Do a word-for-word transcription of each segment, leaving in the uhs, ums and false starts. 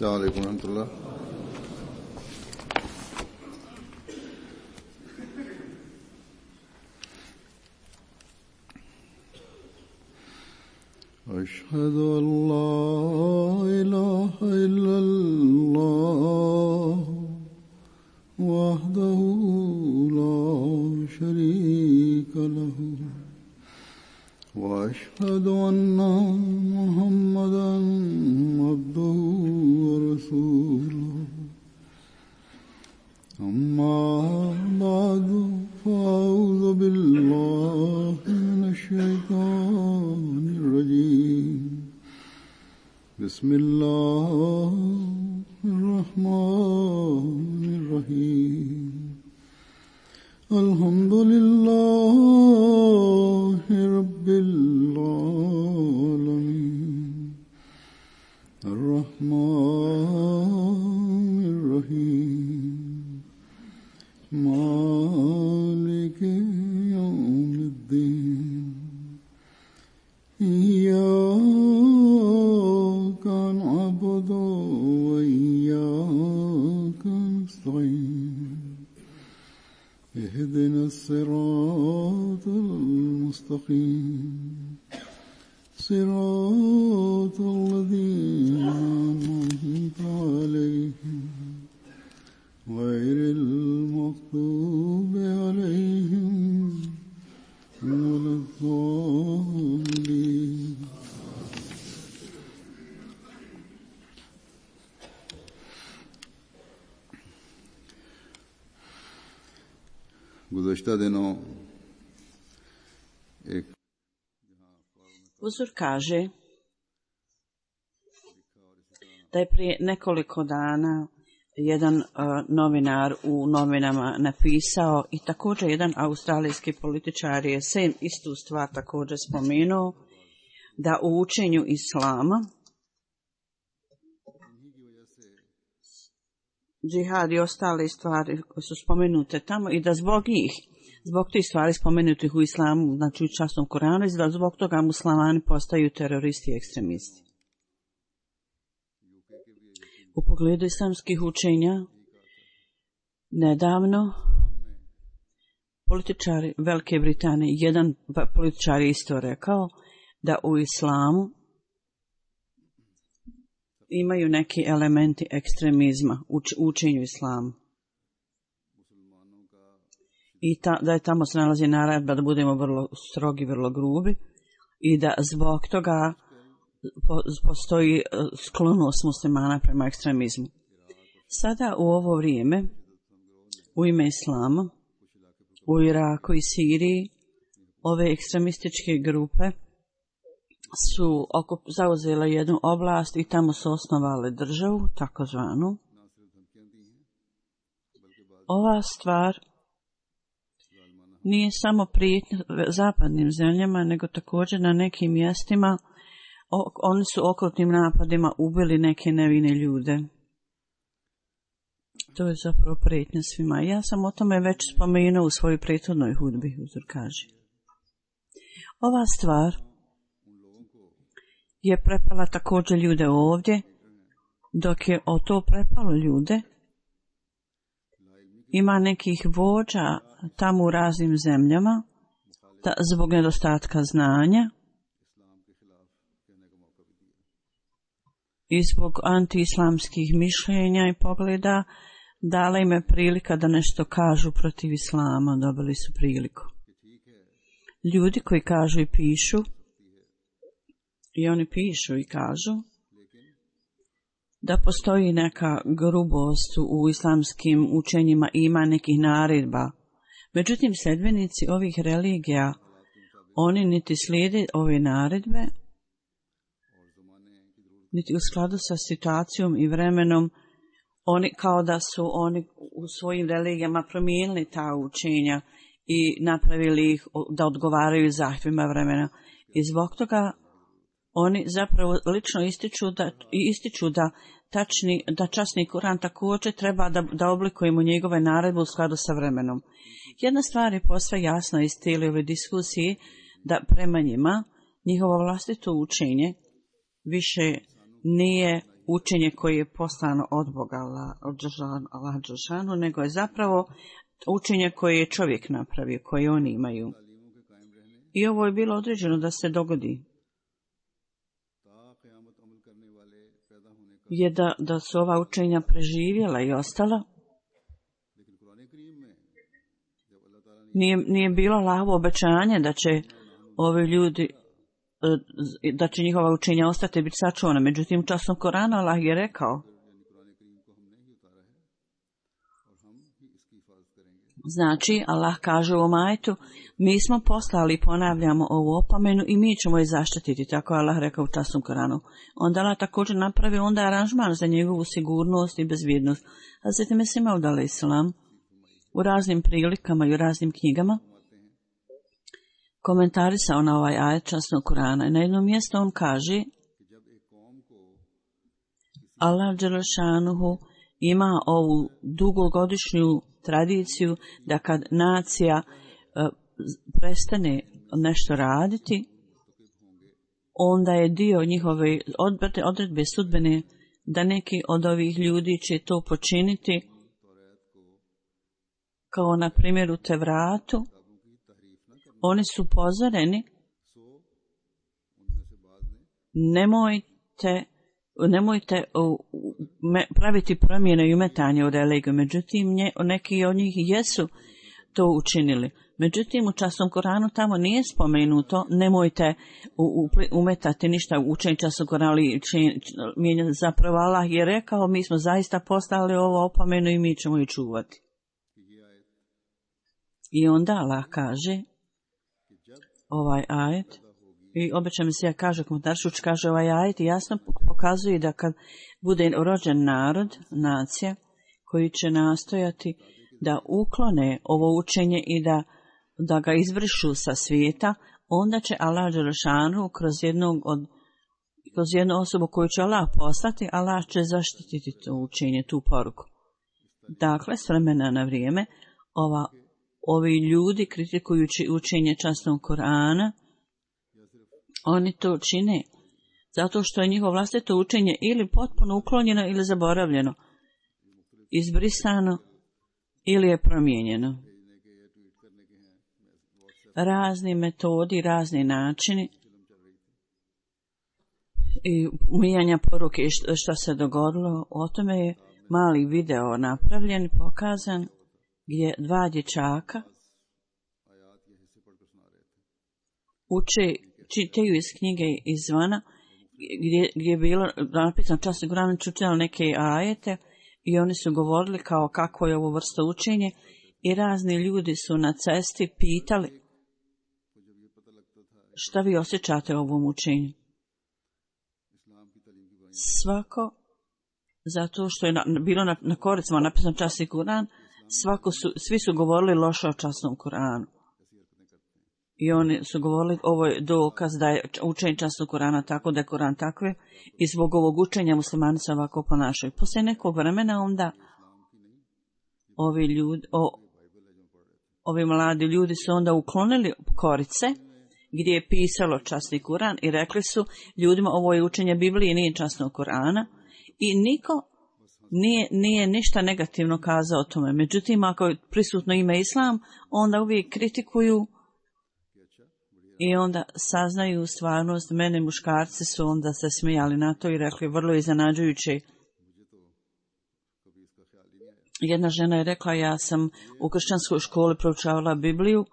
السلام عليكم ورحمة الله. أشهد أن لا إله إلا الله وحده لا شريك له وأشهد أن محمدا عبده ورسوله أما بعد فأعوذ بالله من الشيطان الرجيم بسم الله الرحمن الرحيم الحمد لله رب العالمين الرحمن الرحيم مالك يوم الدين إياك نعبد وإياك نستعين اهدنا الصراط المستقيم صراط الذين أنعمت عليهم غير المغضوب عليهم ولا الضالين. गुज़श्ता दिनों एक Uzur kaže da je prije nekoliko dana jedan uh, novinar u novinama napisao i također jedan australijski političar je sen istu stvar također spomenuo, da u učenju islama džihad i ostale stvari koje su spomenute tamo i da zbog njih, zbog tih stvari spomenutih u islamu, znači u časnom Koranu, da zbog toga muslimani postaju teroristi i ekstremisti. U pogledu islamskih učenja, nedavno političari Velike Britanije, jedan političar je isto rekao da u islamu imaju neki elementi ekstremizma u učenju islamu. I ta, da je tamo se nalazi naredba da budemo vrlo strogi, vrlo grubi i da zbog toga postoji sklonost muslimana prema ekstremizmu. Sada u ovo vrijeme u ime islama u Iraku i Siriji ove ekstremističke grupe su zauzele jednu oblast i tamo su osnovale državu, takozvanu. Ova stvar nije samo prijetnja zapadnim zemljama, nego također na nekim mjestima oni su okrutnim napadima ubili neke nevine ljude. To je zapravo prijetnja svima. Ja sam o tome već spomenuo u svojoj prethodnoj hudbi, uzor kaže. Ova stvar je prepala također ljude ovdje, dok je o to prepalo ljude, ima nekih vođa tamo u raznim zemljama, da zbog nedostatka znanja i zbog antiislamskih mišljenja i pogleda, dala im je prilika da nešto kažu protiv islama, dobili su priliku. Ljudi koji kažu i pišu, i oni pišu i kažu da postoji neka grubost u islamskim učenjima i ima nekih naredba. Međutim, sljedbenici ovih religija, oni niti slijede ove naredbe, niti u skladu sa situacijom i vremenom, oni kao da su oni u svojim religijama promijenili ta učenja i napravili ih da odgovaraju zahtjevima vremena. I zbog toga oni zapravo lično ističu da, ističu da, tačni, da časni Kuran također treba da, da oblikujemo njegove naredbe u skladu sa vremenom. Jedna stvar je posve jasna iz cijele ove diskusije, da prema njima njihovo vlastito učenje više nije učenje koje je poslano od Boga, Allah dželešanu, nego je zapravo učenje koje je čovjek napravio, koje oni imaju. I ovo je bilo određeno da se dogodi. Je da, da su ova učenja preživjela i ostala. Nije, nije bilo Allahovo obećanje da će ovi ljudi, da će njihova učenja ostati i biti sačuvana. Međutim, časom Korana Allah je rekao, znači Allah kaže u ovom ajetu, mi smo poslali i ponavljamo ovu opomenu i mi ćemo je zaštititi, tako je Allah rekao u časnom Koranu. Onda Allah također napravi onda aranžman za njegovu sigurnost i bezbjednost. Hazreti Mesih Maud alejselam u raznim prilikama i u raznim knjigama komentarisao na ovaj ajet časnog Kurana. Na jednom mjestu on kaže, Allah dželešanuhu ima ovu dugogodišnju tradiciju da kad nacija e, prestane nešto raditi, onda je dio njihove odredbe, odredbe sudbene da neki od ovih ljudi će to počiniti, kao na primjer u Tevratu. Oni su upozoreni, nemojte, nemojte uh, me, praviti promjene i umetanje u religiju. Međutim, nje, neki od njih jesu to učinili. Međutim, u časnom Koranu tamo nije spomenuto, nemojte u, u, umetati ništa u učenju časnog Korana, mijenjati. Zapravo Allah je rekao, mi smo zaista postali ovo opomenu i mi ćemo je čuvati. I onda Allah kaže, ovaj ajet, i obično mi se ja kaže, komentaršuć kaže ovaj ajet, jasno pokazuje da kad bude rođen narod, nacija, koji će nastojati da uklone ovo učenje i da, da ga izbrišu sa svijeta, onda će Allah dželešanu kroz jednog od kroz jednu osobu koju će Allah poslati, Allah će zaštititi to učenje, tu poruku. Dakle, s vremena na vrijeme, ova ovi ljudi kritikujući učenje časnog Korana, oni to čine zato što je njihovo vlastito učenje ili potpuno uklonjeno ili zaboravljeno, izbrisano ili je promijenjeno. Razni metodi, razni načini i mijenjanja poruke što se dogodilo, o tome je mali video napravljen, pokazan, gdje dva dječaka uče, čitaju iz knjige izvana, gdje, gdje je bilo napisano časni Kur'an, čitali neke ajete i oni su govorili kao kako je ovo vrsta učenje i razni ljudi su na cesti pitali šta vi osjećate o ovom učenju. Svako, zato što je na, bilo na, na koricama napisano časni Kur'an, Svako su, svi su govorili loše o časnom Kur'anu. I oni su govorili, ovo je dokaz da je učenje časnog Kur'ana tako, da je Kur'an takve, i zbog ovog učenja muslimani se ovako ponašaju. Poslije nekog vremena onda ovi ljudi, o, ovi mladi ljudi su onda uklonili korice gdje je pisalo časni Kur'an i rekli su ljudima, ovo je učenje Biblije, nije časnog Kur'ana, i niko Nije, nije ništa negativno kazao o tome. Međutim, ako je prisutno ime Islam, onda uvijek kritikuju i onda saznaju stvarnost. Mene muškarci su onda se smijali na to i rekli vrlo iznenađujuće. Jedna žena je rekla, ja sam u kršćanskoj školi proučavala Bibliju,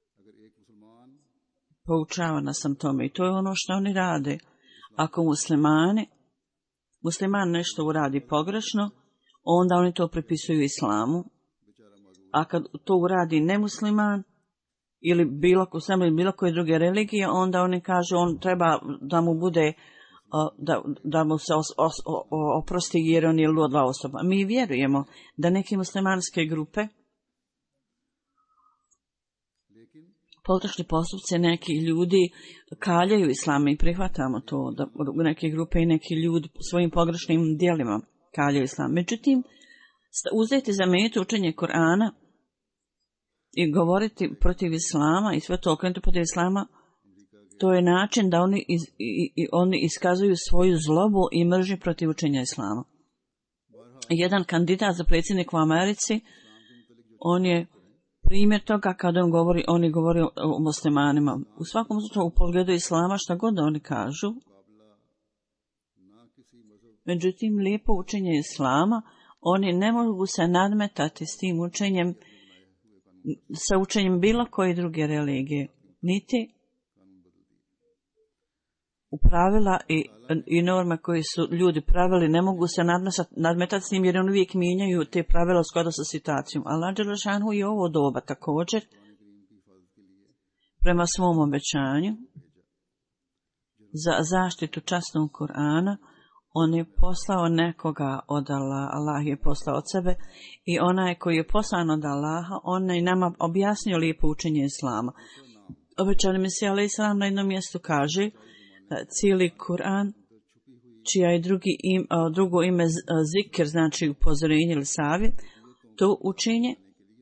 poučavana sam tome i to je ono što oni rade. Ako muslimani musliman nešto uradi pogrešno, onda oni to pripisuju islamu. A kad to uradi nemusliman ili bilo, bilo koje druge religije, onda oni kažu on treba da mu bude, da, da mu se os, os, oprosti jer on je ludla osoba. Mi vjerujemo da neke muslimanske grupe, pogrešni postupci, neki ljudi kaljaju islam i prihvatamo to, da neke grupe i neki ljudi svojim pogrešnim djelima kaljaju islam. Međutim, uzeti za metu učenje Kur'ana i govoriti protiv islama i sve to okrenuti protiv islama, To je način da oni, iz, i, i, oni iskazuju svoju zlobu i mržnju protiv učenja islama. Jedan kandidat za predsjednik u Americi, on je primjer toga kada on govori, oni govori o, o muslimanima. U svakom slučaju u pogledu islama šta god oni kažu. Međutim, lijepo učenje islama, oni ne mogu se nadmetati s tim učenjem, sa učenjem bilo koje druge religije, niti u pravila i, i norme koje su ljudi pravili ne mogu se nadmetati s njim jer oni uvijek mijenjaju te pravila u skladu sa situacijom. Allah dželešanu je ovo doba također prema svom obećanju za zaštitu časnog Kur'ana. On je poslao nekoga od Allaha, Allah je poslao od sebe i onaj koji je poslan od Allaha, on je nama objasnio lijepo učenje islama. Obećani Mesija alejhi selam na jednom mjestu kaže cijeli Kur'an, čija je drugi im, drugo ime zikr, znači upozorenje ili savjet, to učenje,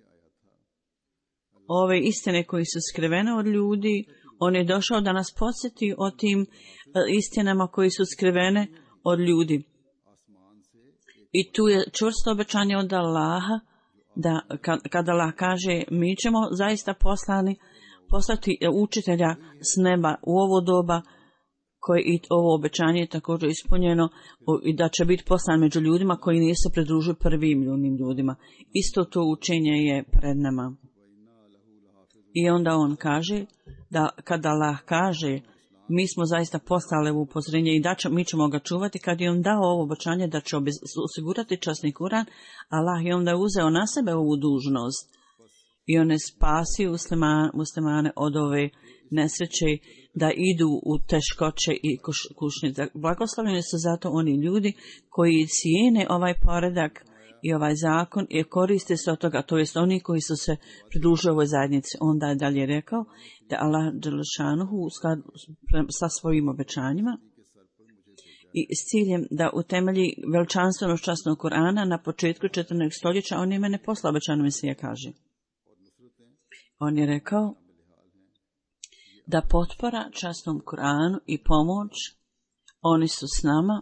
ove istine koji su skrivene od ljudi, on je došao da nas podsjeti o tim istinama koji su skrivene od ljudi. I tu je čvrsto obećanje od Allaha, da kada Allah kaže mi ćemo zaista poslani, poslati učitelja s neba u ovo doba, koje i ovo obećanje je također ispunjeno i da će biti poslan među ljudima koji nisu pridružili prvim ljudnim ljudima. Isto to učenje je pred nama. I onda on kaže da kada Allah kaže mi smo zaista poslali u upozorenje i da će, mi ćemo ga čuvati, kad je on dao ovo obećanje da će osigurati časni Kur'an, Allah je onda uzeo na sebe ovu dužnost i on je spasio muslimane, muslimane od ove nesreće da idu u teškoće i kušnje. Blagoslovljeni su zato oni ljudi koji cijene ovaj poredak i ovaj zakon i koriste se od toga, to jest oni koji su se pridružili ovoj zajednici. Onda je dalje rekao da Allah dželešanuhu sa svojim obećanjima i s ciljem da utemelji veličanstvenost časnog Kur'ana na početku četrnaestog stoljeća, on je mene poslao, obećano Mesija kaže. On je rekao da potpora časnom Kur'anu i pomoć, oni su s nama.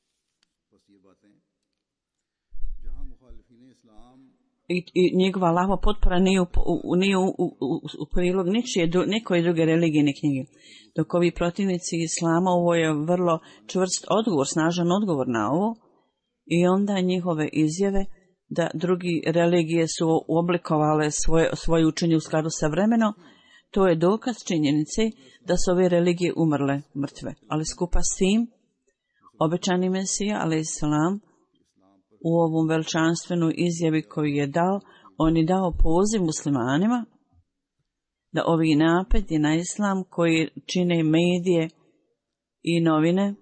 I, i njegova Allahova potpora nije u, u, nije u, u, u prilog ničije, nikoje druge religijne knjige. Dok ovi protivnici islama, ovo je vrlo čvrst odgovor, snažan odgovor na ovo. I onda njihove izjave da drugi religije su oblikovale svoje, svoje učenje u skladu sa vremenom, to je dokaz činjenice da su ove religije umrle, mrtve. Ali skupa s tim, obećani Mesija, alejhi selam, u ovom veličanstvenu izjavi koju je dao, on je dao poziv muslimanima da ovi napadi na islam koji čine medije i novine,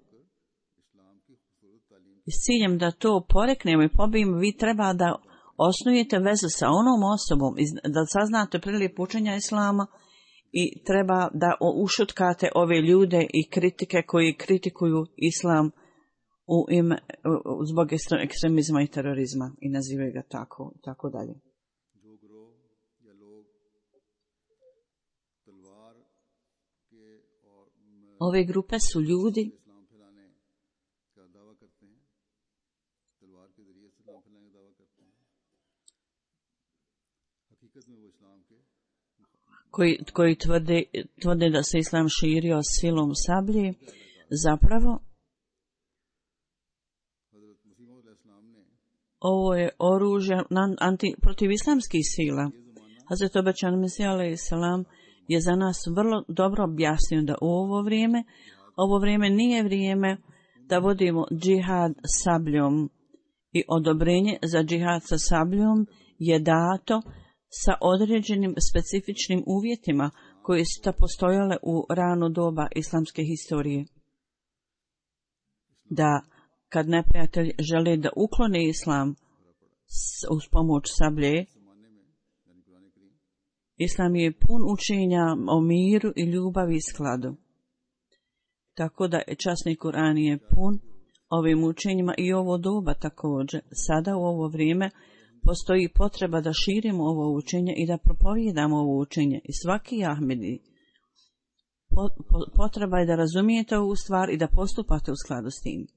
i s ciljem da to poreknemo i pobijemo, vi treba da osnujete vezu sa onom osobom, da saznate prilijepo učenja islama i treba da ušutkate ove ljude i kritike koji kritikuju islam u ime, zbog ekstremizma i terorizma i nazivaju ga tako, tako dalje. Ove grupe su ljudi koji, koji tvrde, tvrde da se islam širio silom sablje, zapravo ovo je oružje anti, protiv islamskih sila. Hazret obećan Mesija alejhi selam je za nas vrlo dobro objasnio da u ovo vrijeme, ovo vrijeme nije vrijeme da vodimo džihad sabljom i odobrenje za džihad sa sabljom je dato sa određenim specifičnim uvjetima koji su ta postojale u rano doba islamske historije. Da kad neprijatelj želi da ukloni islam uz pomoć sablje, islam je pun učenja o miru i ljubavi i skladu. Tako da časni Kur'an je pun ovim učenjima i ovo doba također. Sada u ovo vrijeme postoji potreba da širimo ovo učenje i da propovijedamo ovo učenje. I svaki Ahmedi potreba je da razumijete ovu stvar i da postupate u skladu s tim.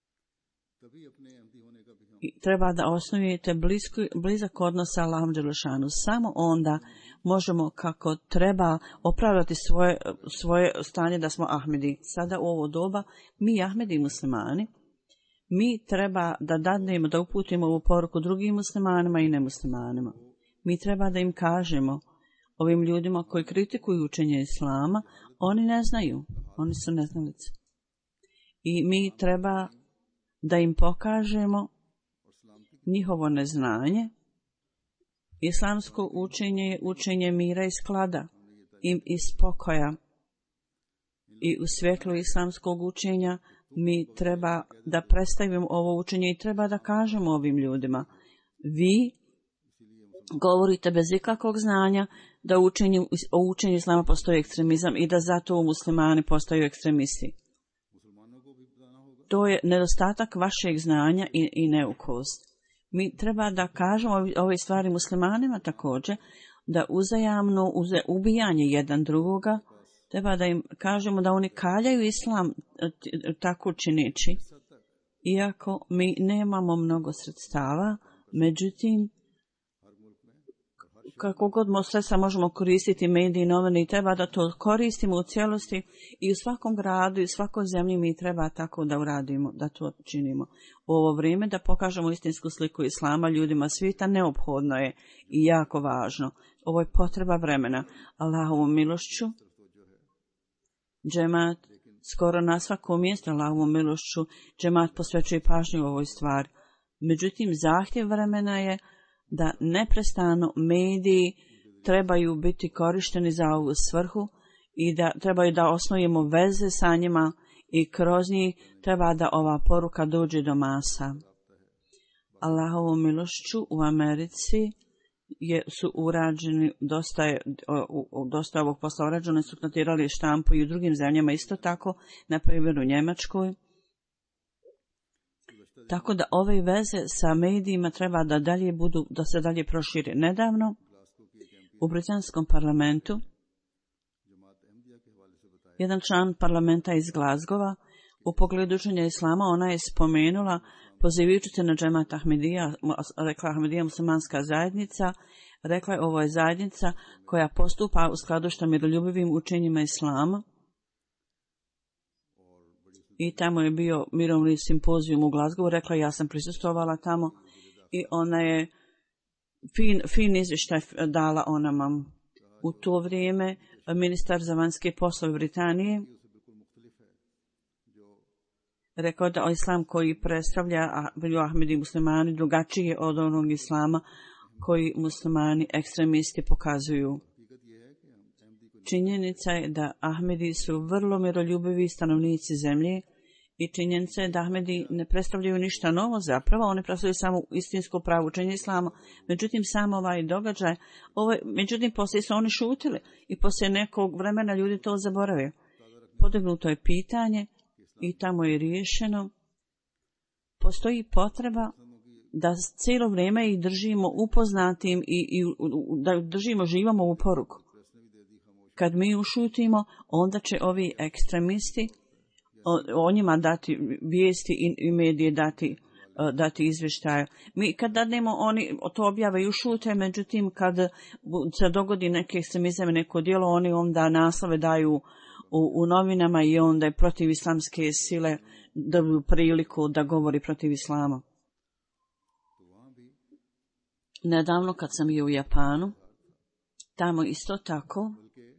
I treba da osnujete blizku, blizak odnos sa Allahom dželešanu. Samo onda možemo kako treba opravdati svoje, svoje stanje da smo Ahmedi. Sada u ovo doba mi Ahmedi muslimani, mi treba da dadnemo, da uputimo ovu poruku drugim muslimanima i nemuslimanima. Mi treba da im kažemo, ovim ljudima koji kritikuju učenje Islama, oni ne znaju, oni su neznalice. I mi treba da im pokažemo njihovo neznanje. Islamsko učenje je učenje mira i sklada i, i spokoja. I u svjetlu islamskog učenja mi treba da predstavimo ovo učenje i treba da kažemo ovim ljudima, vi govorite bez ikakvog znanja da u učenju, o učenju Islama postoji ekstremizam i da zato u muslimani postaju ekstremisti. To je nedostatak vašeg znanja i, i neukost. Mi treba da kažemo ove stvari muslimanima također, da uzajamno uze, ubijanje jedan drugoga, treba da im kažemo da oni kaljaju Islam tako čineći, iako mi nemamo mnogo sredstava, međutim, kako god sredstva možemo koristiti, mediji, novine, i treba da to koristimo u cijelosti i u svakom gradu i u svakoj zemlji mi treba tako da uradimo, da to činimo. U ovo vrijeme da pokažemo istinsku sliku Islama ljudima svijeta neophodno je i jako važno. Ovo je potreba vremena. Allahovom milošću, džemat skoro na svakom mjestu, Allahovom milošću, džemat posvećuje pažnju u ovoj stvari. Međutim, zahtjev vremena je da neprestano mediji trebaju biti korišteni za ovu svrhu i da trebaju da osnujemo veze sa njima i kroz njih treba da ova poruka dođe do masa. Allahovom milošću u Americi je, su urađeni, dosta, je, o, dosta ovog posla urađeno, su notirali štampu i u drugim zemljama isto tako, na primjer u Njemačkoj. Tako da ove veze sa medijima treba da dalje budu, da se dalje prošire. Nedavno u britanskom parlamentu jedan član parlamenta iz Glazgova u pogledu učenja Islama, ona je spomenula, pozivajući se na džemat Ahmedija, rekla Ahmedija muslimanska zajednica, rekla je ovo je zajednica koja postupa u skladu sa miroljubivim učenjima Islama. I tamo je bio mirovni simpozijum u Glazgovu, rekla ja sam prisustvovala tamo i ona je fin, fin izvještaj dala onama. U to vrijeme ministar za vanjske poslove Britanije rekao da islam koji predstavlja Ahmedi muslimani drugačiji je od onog islama koji muslimani ekstremisti pokazuju. Činjenica je da Ahmedi su vrlo miroljubivi stanovnici zemlje i činjenica je da Ahmedi ne predstavljaju ništa novo zapravo, oni predstavljaju samo istinsko pravo učenje Islama. Međutim, sam ovaj događaj, ovaj, međutim, poslije su oni šutili i poslije nekog vremena ljudi to zaboravaju. Podignuto je pitanje i tamo je riješeno. Postoji potreba da cijelo vrijeme ih držimo upoznatim i, i da držimo živom ovu poruku. Kad mi ušutimo, onda će ovi ekstremisti o, o njima dati vijesti i, i medije dati, uh, dati izvještaje. Mi kad dadnemo, oni to objave i ušute, međutim kad se dogodi neki ekstremizam i neko djelo, oni onda naslove daju u, u novinama i onda je protiv islamske sile dobiju priliku da govori protiv islama. Nedavno kad sam bio u Japanu, tamo isto tako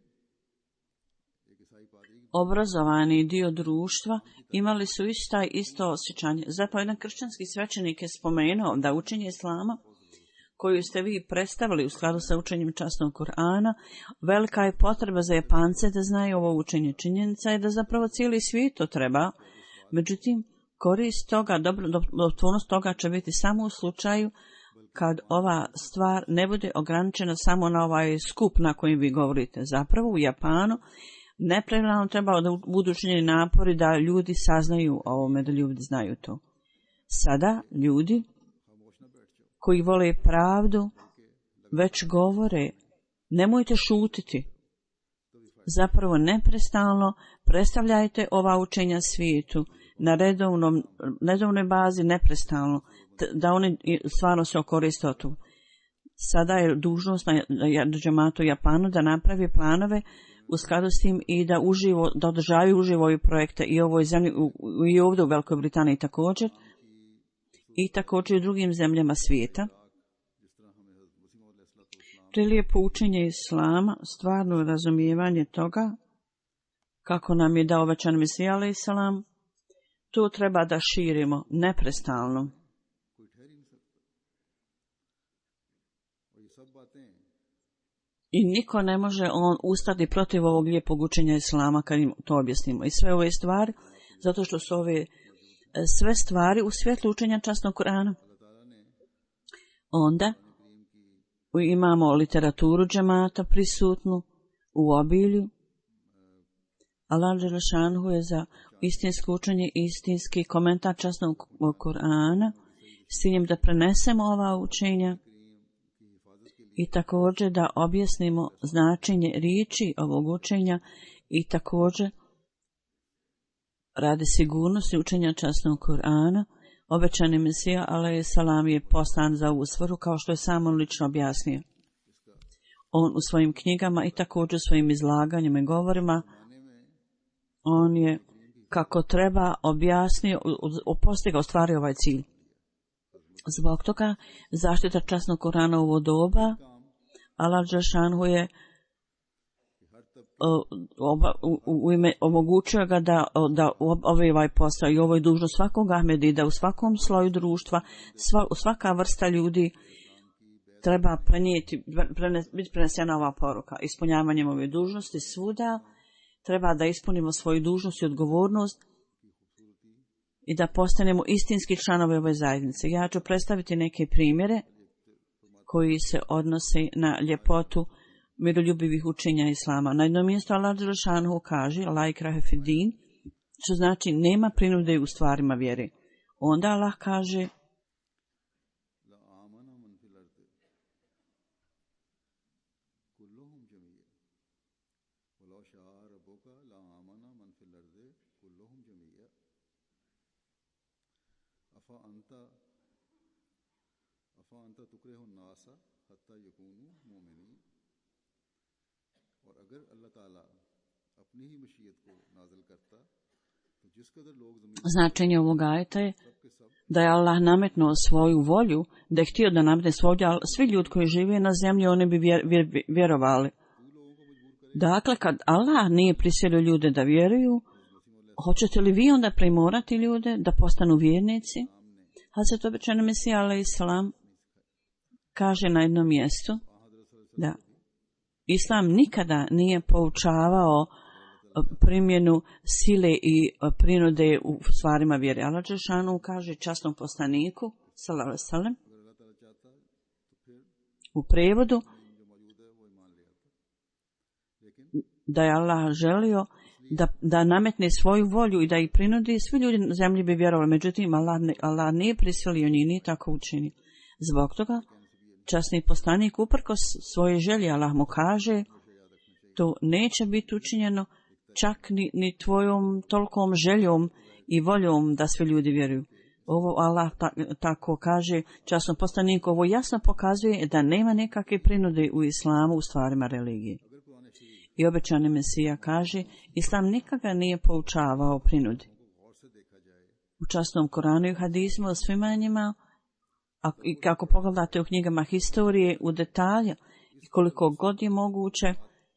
obrazovani dio društva imali su isto, isto osjećanje. Zato jedan kršćanski svećenik je spomenuo da učenje Islama koju ste vi predstavili u skladu sa učenjem časnog Kur'ana, velika je potreba za Japance da znaju ovo učenje. Činjenica je da zapravo cijeli svijet to treba. Međutim, korist toga, dobrotvornost toga će biti samo u slučaju kad ova stvar ne bude ograničena samo na ovaj skup na kojem vi govorite. Zapravo u Japanu neprestano treba da budu učinjeni napori da ljudi saznaju o ovome, da ljudi znaju to. Sada ljudi koji vole pravdu već govore, nemojte šutiti. zapravo neprestalno predstavljajte ova učenja svijetu na redovnom, redovnoj bazi neprestalno, da oni stvarno se koriste od tu. Sada je dužnost na džematu Japanu da napravi planove u skladu s tim i da uživo, da održavaju uživo ove projekte i ovoj zemlji, i ovdje u Velikoj Britaniji također, i također i u drugim zemljama svijeta. Prilijepo učenje Islama, stvarno razumijevanje toga, kako nam je dao obećan Mesija alejhi selam, to treba da širimo neprestalno. I niko ne može on ustati protiv ovog lijepog učenja Islama kad im to objasnimo. I sve ove stvari, zato što su ove sve stvari u svjetlu učenja časnog Kur'ana. Onda imamo literaturu džemata prisutnu u obilju. Allah dželešanhu je za istinsko učenje, istinski komentar časnog Kur'ana s ciljem da prenesemo ova učenja i također da objasnimo značenje riječi ovog učenja i također radi sigurnosti učenja časnog Kur'ana. Obećani Mesija alejhi selam je poslan za ovu svrhu, kao što je sam on lično objasnio. On u svojim knjigama i također svojim izlaganjima i govorima, on je kako treba objasnio, postigao ostvario ovaj cilj. Zbog toga zaštita časnog Kur'ana u ovo doba, Allah dželešanhu je Oba, u, u ime omogućuje ga da, da obavi ovaj posao i ovo je dužnost svakog Ahmedi, da u svakom sloju društva, sva, svaka vrsta ljudi treba prenijeti, prene, biti prenesena ova poruka. Ispunjavanjem ove dužnosti svuda treba da ispunimo svoju dužnost i odgovornost i da postanemo istinski članovi ove zajednice. Ja ću predstaviti neke primjere koji se odnose na ljepotu miroljubivih učenja Islama. Na jednom mjestu Allah dželešanhu kaže la ikrahe fid din, što znači nema prinude u stvarima vjere. Onda Allah kaže značenje ovog ajeta je da je Allah nametnuo svoju volju, da je htio da nametne svoju volju, ali svi ljudi koji žive na zemlji, oni bi vjer, vjer, vjerovali. Dakle, kad Allah nije prisilio ljude da vjeruju, hoćete li vi onda primorati ljude da postanu vjernici? Hazret obećani Mesija alejhi selam kaže na jednom mjestu da Islam nikada nije poučavao primjenu sile i prinude u stvarima vjere. Allah dželešanhu kaže časnom poslaniku sallallahu alejhi ve sellem u prevodu da je Allah želio da, da nametne svoju volju i da ih prinudi, svi ljudi na zemlji bi vjerovali. Međutim, Allah, Allah nije prisilio njih, nije tako učinio. Zbog toga časni poslanik uprkos svoje želje, Allah mu kaže, to neće biti učinjeno čak ni, ni tvojom tolkom željom i voljom da svi ljudi vjeruju. Ovo Allah ta, tako kaže časnom poslaniku, ovo jasno pokazuje da nema nekakve prinude u islamu u stvarima religije. I obećani Mesija kaže, Islam nikada nije poučavao prinudi. U časnom Koranu i hadismu o svima njima, a i kako pogledate u knjigama historije u detalje, i koliko god je moguće,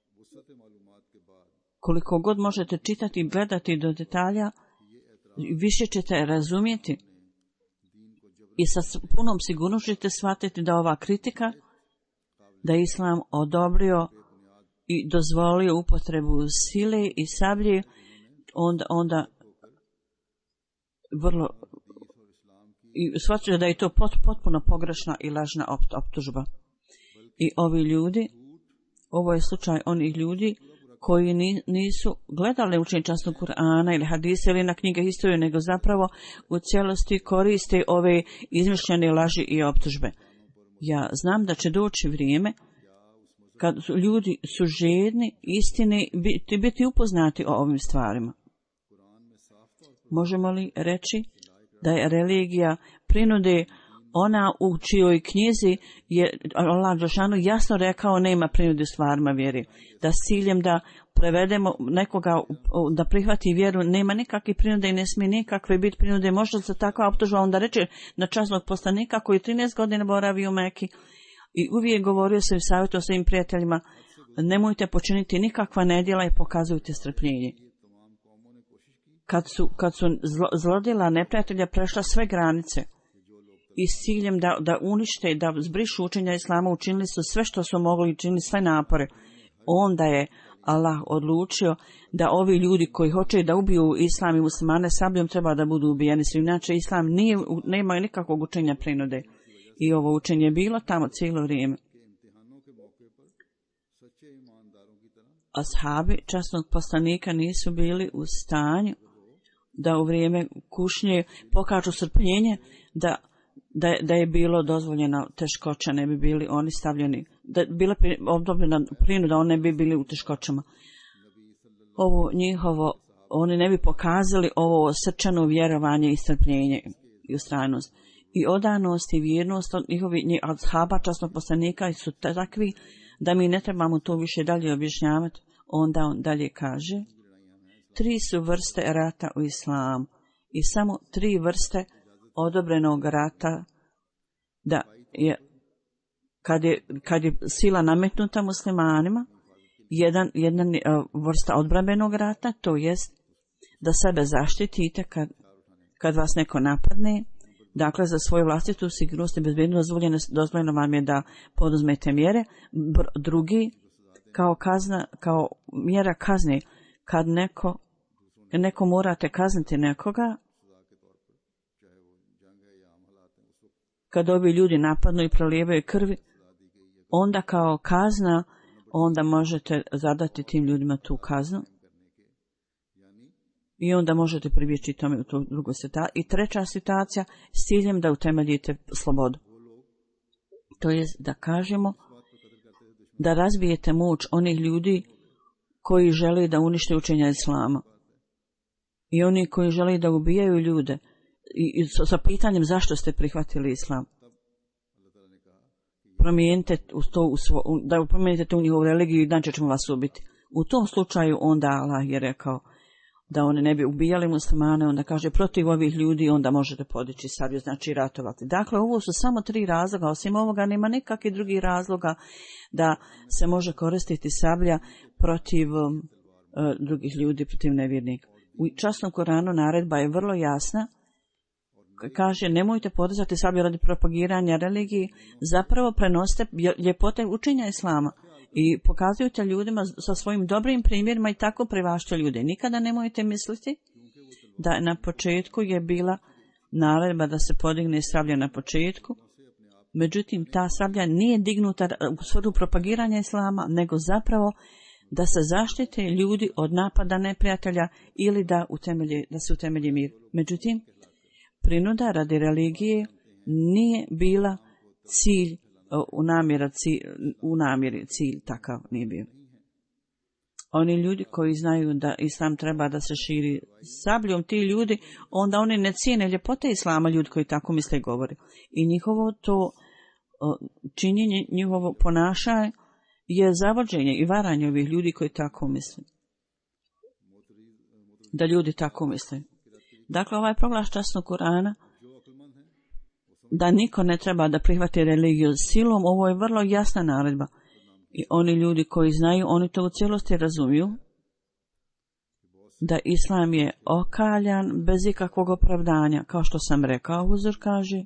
koliko god možete čitati i gledati do detalja, više ćete razumjeti i sa punom sigurnošću ćete shvatiti da ova kritika, da je Islam odobrio i dozvolio upotrebu sile i sablje, onda, onda vrlo i shvaćaju da je to pot, potpuno pogrešna i lažna optužba. I ovi ljudi, ovo je slučaj onih ljudi koji nisu gledali učenje časnog Kur'ana ili hadisa ili na knjige historije, nego zapravo u cijelosti koriste ove izmišljene laži i optužbe. Ja znam da će doći vrijeme kad su, ljudi su žedni istine, biti, biti upoznati o ovim stvarima. Možemo li reći da je religija prinude ona u čijoj knjizi je Allah dželešanu jasno rekao nema prinude u stvarima vjere, da s ciljem da prevedemo nekoga da prihvati vjeru nema nikakve prinude i ne smije nikakve biti prinude. Možda se takva optužba onda reći na časnog poslanika koji trinaest godina boravi u Meki i uvijek govorio se i savjetovao svojim prijateljima, nemojte počiniti nikakva nedjela i pokazujte strpljenje. Kad su, kad su zlo, zlodjela neprijatelja prešla sve granice i s ciljem da, da unište, da zbrišu učenja Islama, učinili su sve što su mogli, učinili sve napore. Onda je Allah odlučio da ovi ljudi koji hoće da ubiju Islam i muslimane sabljom treba da budu ubijeni. Inače Islam nije, nema nikakvog učenja prinude. I ovo učenje je bilo tamo cijelo vrijeme. Ashabi časnog poslanika nisu bili u stanju da u vrijeme kušnje pokažu strpljenje, da, da, da je bilo dozvoljeno teškoća, ne bi bili oni stavljeni, da je bila odobljena prinuda, oni ne bi bili u teškoćama. Ovo njihovo, oni ne bi pokazali ovo srčano vjerovanje i strpljenje i ustrajnost. I odanost i vjernost od njihovi ashaba časnog poslanika su takvi da mi ne trebamo to više dalje objašnjavati. Onda on dalje kaže, tri su vrste rata u islamu i samo tri vrste odobrenog rata, da je kad je, kad je sila nametnuta muslimanima, jedan, jedna vrsta odbrambenog rata, to jest da sebe zaštitite kad, kad vas neko napadne. Dakle, za svoju vlastitu sigurnost i bezbednost dozvoljeno, dozvoljeno vam je da poduzmete mjere. Drugi, kao kazna, kao mjera kazne, kad neko, neko morate kazniti nekoga, kad ovi ljudi napadnu i prolijevaju krvi, onda kao kazna, onda možete zadati tim ljudima tu kaznu. I onda možete pribjeći tome u tu drugu situaciju. I treća situacija s ciljem da utemeljite slobodu. To je da kažemo da razbijete moć onih ljudi koji žele da unište učenja Islama. I oni koji žele da ubijaju ljude. I, i sa pitanjem zašto ste prihvatili Islam. Promijenite to u svo, da promijenite to u njihovu religiju i znači ćemo vas ubiti. U tom slučaju onda Allah je rekao da oni ne bi ubijali muslimane, onda kaže protiv ovih ljudi onda možete podići sablju, znači ratovati. Dakle, ovo su samo tri razloga, osim ovoga nema nikakvih drugih razloga da se može koristiti sablja protiv um, uh, drugih ljudi, protiv nevjernika. U časnom Koranu naredba je vrlo jasna, kaže nemojte podizati sablju radi propagiranja religiji, zapravo prenosite ljepote učenja Islama. I pokazujete ljudima sa svojim dobrim primjerima i tako privašću ljude. Nikada nemojte misliti da na početku je bila naredba da se podigne sablja na početku. Međutim, ta sablja nije dignuta u svrhu propagiranja Islama, nego zapravo da se zaštite ljudi od napada neprijatelja ili da, utemelje, da se utemelji mir. Međutim, prinuda radi religije nije bila cilj u namjeri cilj, u namjeri cilj takav nije bio. Oni ljudi koji znaju da Islam treba da se širi sabljom, ti ljudi, onda oni ne cijene ljepote Islama, ljudi koji tako misle i govore. I njihovo to činjenje, njihovo ponašanje je zavođenje i varanje ovih ljudi koji tako misle. Da ljudi tako misle. Dakle, ovaj proglas časnog Kurana da niko ne treba da prihvati religiju silom, ovo je vrlo jasna naredba. I oni ljudi koji znaju, oni to u cijelosti razumiju, da Islam je okaljan bez ikakvog opravdanja, kao što sam rekao, Huzur kaže.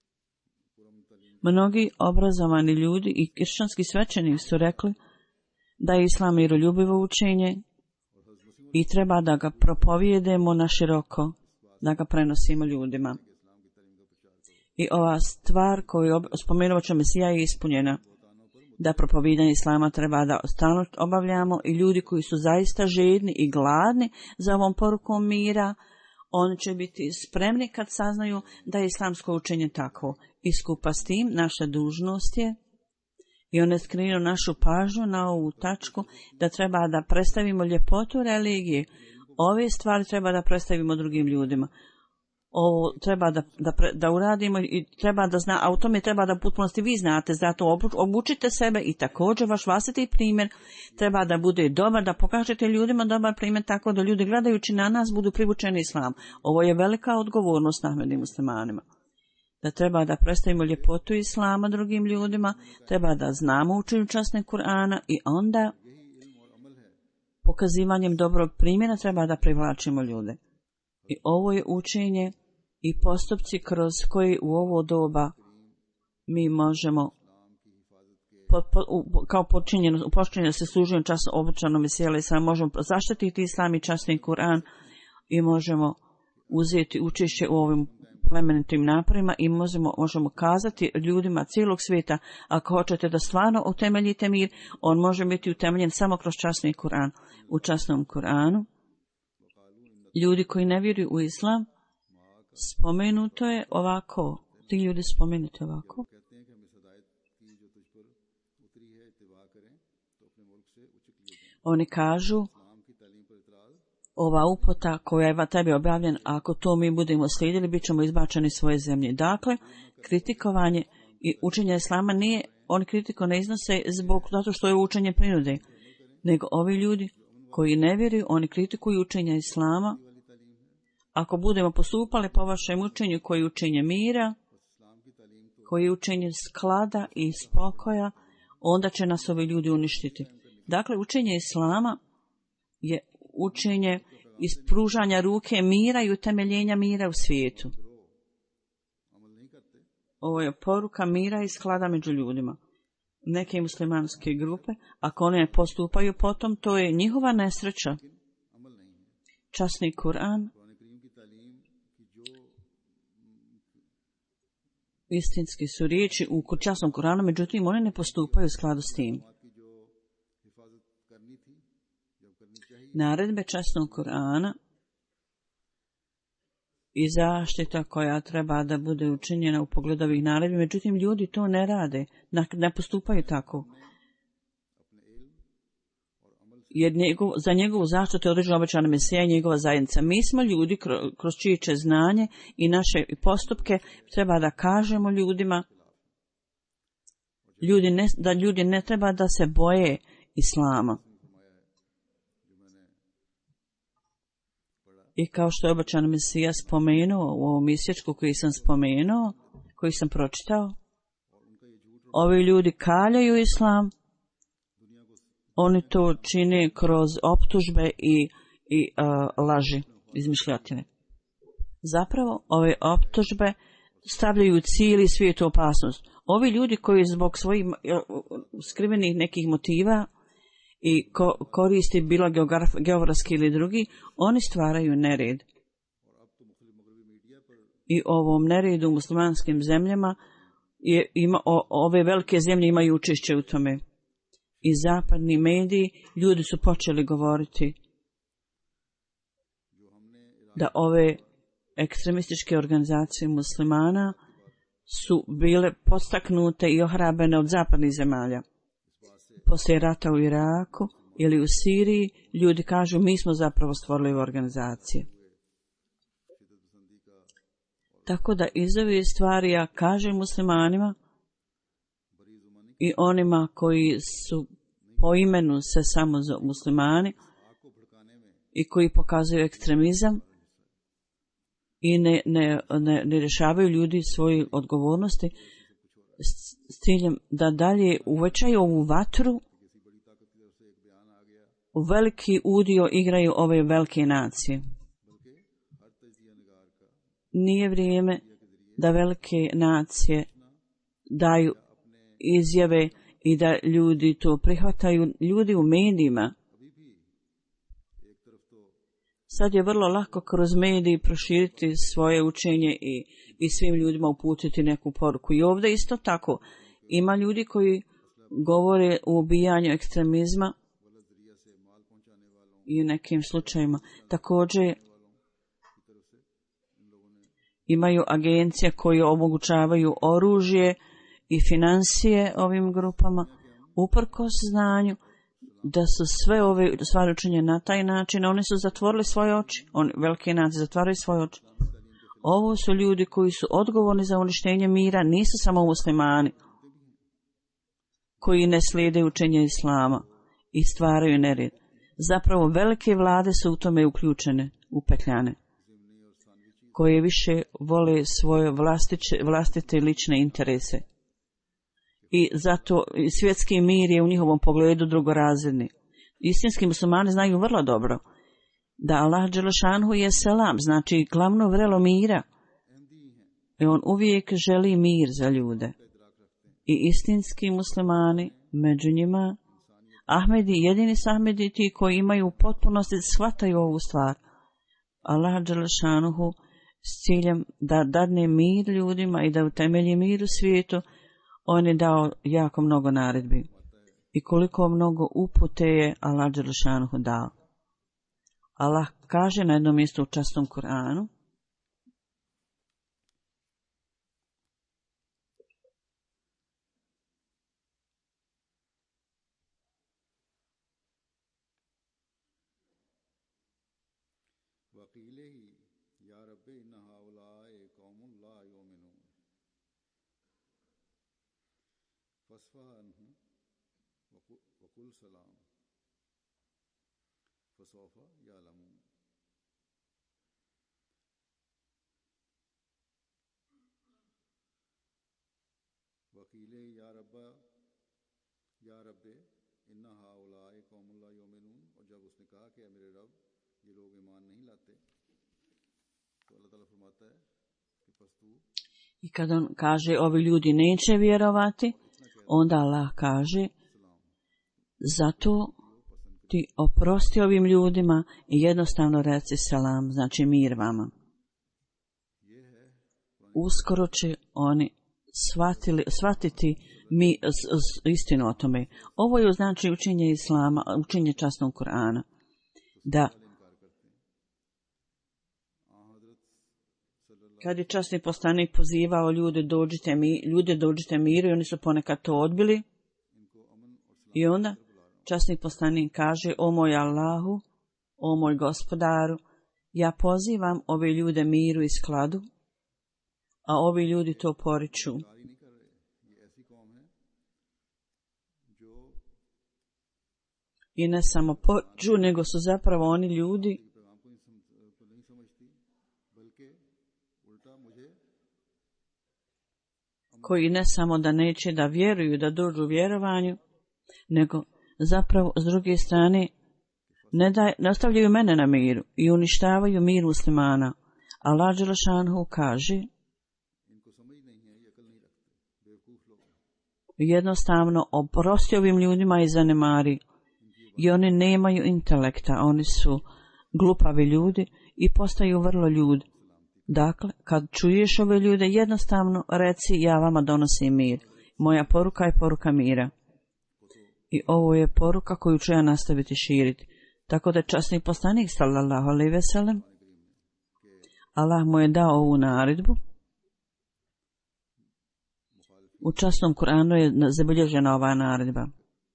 Mnogi obrazovani ljudi i kršćanski svećenici su rekli da je Islam miroljubivo učenje i treba da ga propovijedemo na široko, da ga prenosimo ljudima. I ova stvar koju spomenuo će Mesija je ispunjena. Da propovijedanje Islama treba da stalno obavljamo i ljudi koji su zaista žedni i gladni za ovom porukom mira, oni će biti spremni kad saznaju da je islamsko učenje takvo. I skupa s tim naša dužnost je I one skrinu našu pažnju na ovu tačku da treba da predstavimo ljepotu religije. Ove stvari treba da predstavimo drugim ljudima. Ovo treba da, da, da uradimo i treba da zna, a u tome treba da potpunosti vi znate, zato obučite sebe i također vaš vlastiti primjer treba da bude dobar, da pokažete ljudima dobar primjer tako da ljudi gledajući na nas budu privučeni islam. Ovo je velika odgovornost na medim muslimanima. Da treba da predstavimo ljepotu islama drugim ljudima, treba da znamo učenju časne Kur'ana i onda pokazivanjem dobrog primjera treba da privlačimo ljude. I ovo je učenje i postupci kroz koji u ovo doba mi možemo po, po, u, kao počinjeno, u počinjeno se služenju časno obučanom i sjela islam možemo zaštititi islam i časni Kur'an i možemo uzeti učešće u ovim plemenitim naporima i možemo, možemo kazati ljudima cijelog svijeta, ako hoćete da stvarno utemeljite mir, on može biti utemeljen samo kroz časni Kur'an. U časnom Kur'anu ljudi koji ne vjeruju u islam, spomenuto je ovako, ti ljudi spomenuti ovako. Oni kažu, ova upota koja je tebi objavljena, ako to mi budemo slijedili, bit ćemo izbačeni svoje zemlje. Dakle, kritikovanje i učenje islama nije, oni kritiko ne iznose zbog zato što je učenje prinude, nego ovi ljudi koji ne vjeruju, oni kritikuju učenje islama. Ako budemo postupali po vašem učenju koji je učenje mira, koji je učenje sklada i spokoja, onda će nas ovi ljudi uništiti. Dakle, učenje islama je učenje iz pružanja ruke mira i utemeljenja mira u svijetu. Ovo je poruka mira i sklada među ljudima. Neke muslimanske grupe, ako one ne postupaju potom, to je njihova nesreća. Časni Kur'an istinski su riječi u časnom Kur'anu, međutim one ne postupaju u skladu s tim. Naredbe časnog Kur'ana i zaštita koja treba da bude učinjena u pogledu ovih naredbi, međutim ljudi to ne rade, ne postupaju tako. Jer njegov, za njegovu zaštitu je određena obećana Mesija i njegova zajednica. Mi smo ljudi kroz čije će znanje i naše postupke treba da kažemo ljudima ljudi ne, da ljudi ne treba da se boje islama. I kao što je obećan Mesija spomenuo u ovom isječku koji sam spomenuo, koji sam pročitao, ovi ljudi kaljaju islam, oni to čine kroz optužbe i, i uh, laži, izmišljotine. Zapravo, ove optužbe stavljaju cijeli svijet u opasnost. Ovi ljudi koji zbog svojih uh, skrivenih nekih motiva i ko, koristi bilo geografski ili drugi, oni stvaraju nered. I ovom neredu u muslimanskim zemljama je, ima, o, ove velike zemlje imaju učešće u tome. I zapadni mediji, ljudi su počeli govoriti da ove ekstremističke organizacije muslimana su bile podstaknute i ohrabene od zapadnih zemalja. Poslije rata u Iraku ili u Siriji, ljudi kažu mi smo zapravo stvorili ove organizacije. Tako da iz ove stvari ja kažem muslimanima i onima koji su po imenu se samo za muslimani i koji pokazuju ekstremizam i ne, ne, ne, ne rješavaju ljudi svoje odgovornosti s ciljem da dalje uvećaju ovu vatru, u veliki udio igraju ove velike nacije. Nije vrijeme da velike nacije daju izjave i da ljudi to prihvataju, ljudi u medijima. Sad je vrlo lako kroz mediji proširiti svoje učenje i, i svim ljudima uputiti neku poruku. I ovdje isto tako ima ljudi koji govore o ubijanju ekstremizma i u nekim slučajima. Također imaju agencije koje omogućavaju oružje i financije ovim grupama uprkos znanju da su sve ove stvari učinjene na taj način, oni su zatvorili svoje oči. Oni, velike nacije, zatvaraju svoje oči. Ovo su ljudi koji su odgovorni za uništenje mira, nisu samo muslimani koji ne slijede učenje islama i stvaraju nered. Zapravo velike vlade su u tome uključene, upetljane, koje više vole svoje vlastiće, vlastite lične interese. I zato svjetski mir je u njihovom pogledu drugorazredni. Istinski muslimani znaju vrlo dobro da Allah dželešanhu je selam, znači glavno vrelo mira. I on uvijek želi mir za ljude. I istinski muslimani, među njima, Ahmedi, jedini su Ahmedi ti koji imaju u potpunosti, shvataju ovu stvar. Allah dželešanhu s ciljem da dadne mir ljudima i da utemelji mir u svijetu, on je dao jako mnogo naredbi. I koliko mnogo upute je Allah dželešanhu dao. Allah kaže na jednom mjestu u časnom Kur'anu, i kad on kaže ovi ljudi neće vjerovati, onda Allah kaže zato ti oprosti ovim ljudima i jednostavno reci selam, znači mir vama. Uskoro će oni shvatili, shvatiti mi, s, s, istinu o tome. Ovo je znači učenje islama, učenje časnog Kur'ana. Da kad je časni poslanik pozivao ljude dođite, mi, ljude dođite miru i oni su ponekad to odbili. I onda časni poslanik kaže, o moj Allahu, o moj gospodaru, ja pozivam ove ljude miru i skladu, a ovi ljudi to poriču. I ne samo poriču, nego su zapravo oni ljudi koji ne samo da neće da vjeruju, da dođu u vjerovanju, nego zapravo s druge strane ne, daj, ne ostavljaju mene na miru i uništavaju mir muslimana. Allah dželešanhu kaže jednostavno oprosti ovim ljudima i zanemari. I oni nemaju intelekta, oni su glupavi ljudi i postaju vrlo ljudi. Dakle, kad čuješ ove ljude, jednostavno reci ja vama donosim mir. Moja poruka je poruka mira. I ovo je poruka koju ću ja nastaviti širiti. Tako da časni poslanik sallallahu alejhi ve sellem, Allah mu je dao ovu naredbu. U časnom Kur'anu je zabilježena ova naredba.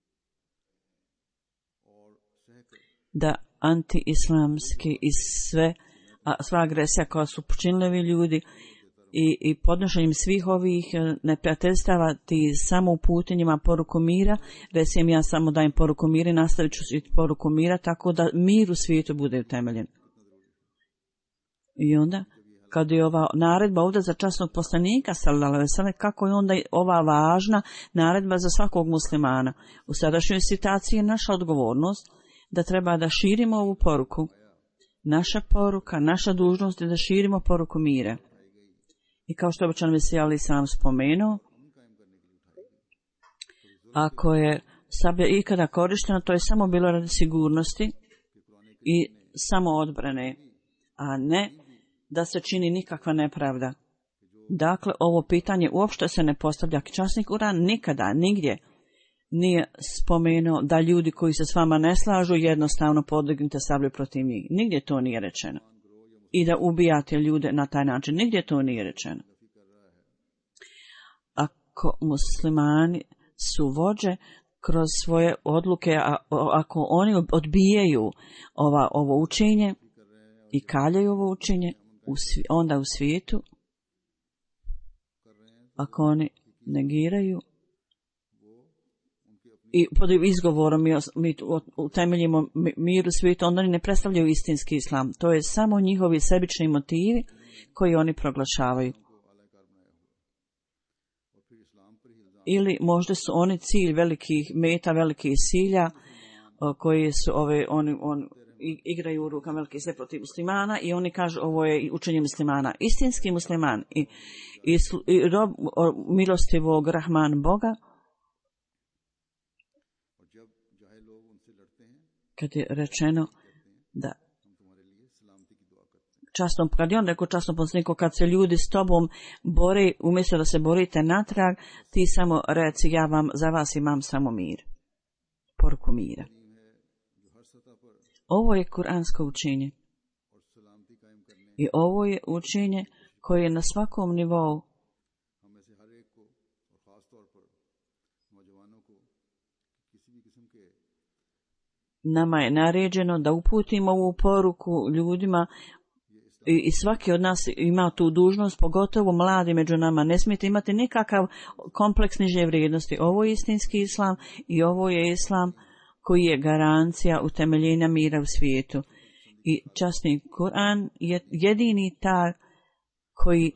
Da anti-islamski i sve, a sva agresija koja su počinili ovi ljudi i, i podnošenjem svih ovih neprijateljstava ti samo uputenjima poruku mira, recim ja samo dajem poruku mira i nastavit ću poruku mira tako da mir u svijetu bude utemeljen. I onda, kad je ova naredba ovdje za časnog poslanika, sallallahu alejhi ve sellem, kako je onda ova važna naredba za svakog muslimana. U sadašnjoj situaciji je naša odgovornost da treba da širimo ovu poruku. Naša poruka, naša dužnost je da širimo poruku mira. I kao što je običan Mesija alejhi selam spomenuo, ako je sablja ikada korištena, to je samo bilo radi sigurnosti i samo odbrane, a ne da se čini nikakva nepravda. Dakle, ovo pitanje uopšte se ne postavlja. Časnik Kur'an nikada, nigdje nije spomenuo da ljudi koji se s vama ne slažu jednostavno podignite sablju protiv njih. Nigdje to nije rečeno. I da ubijate ljude na taj način. Nigdje to nije rečeno. Ako muslimani su vođe, kroz svoje odluke, a ako oni odbijaju ova, ovo učenje i kaljaju ovo učenje, u svi, onda u svijetu, ako oni negiraju i pod izgovorom mi, mi utemeljimo mir u svijetu, onda oni ne predstavljaju istinski islam. To je samo njihovi sebični motivi koji oni proglašavaju. Ili možda su oni cilj velikih meta, velikih silja koji su ove, oni, oni igraju u rukama velike sve protiv muslimana i oni kažu ovo je učenje muslimana. Istinski musliman i, i, i rob milostivog Rahman Boga, kad je rečeno da častom, kad je on rekao časnom poslaniku, kad se ljudi s tobom bore, umjesto da se borite natrag, ti samo reci, ja vam, za vas imam samo mir. Poruku mira. Ovo je kuransko učenje. I ovo je učenje koje je na svakom nivou nama je naređeno da uputimo ovu poruku ljudima i, i svaki od nas ima tu dužnost, pogotovo mladi među nama. Ne smijete imati nikakav kompleks niže vrijednosti. Ovo je istinski islam i ovo je islam koji je garancija utemeljenja mira u svijetu. I časni Kur'an je jedini taj koji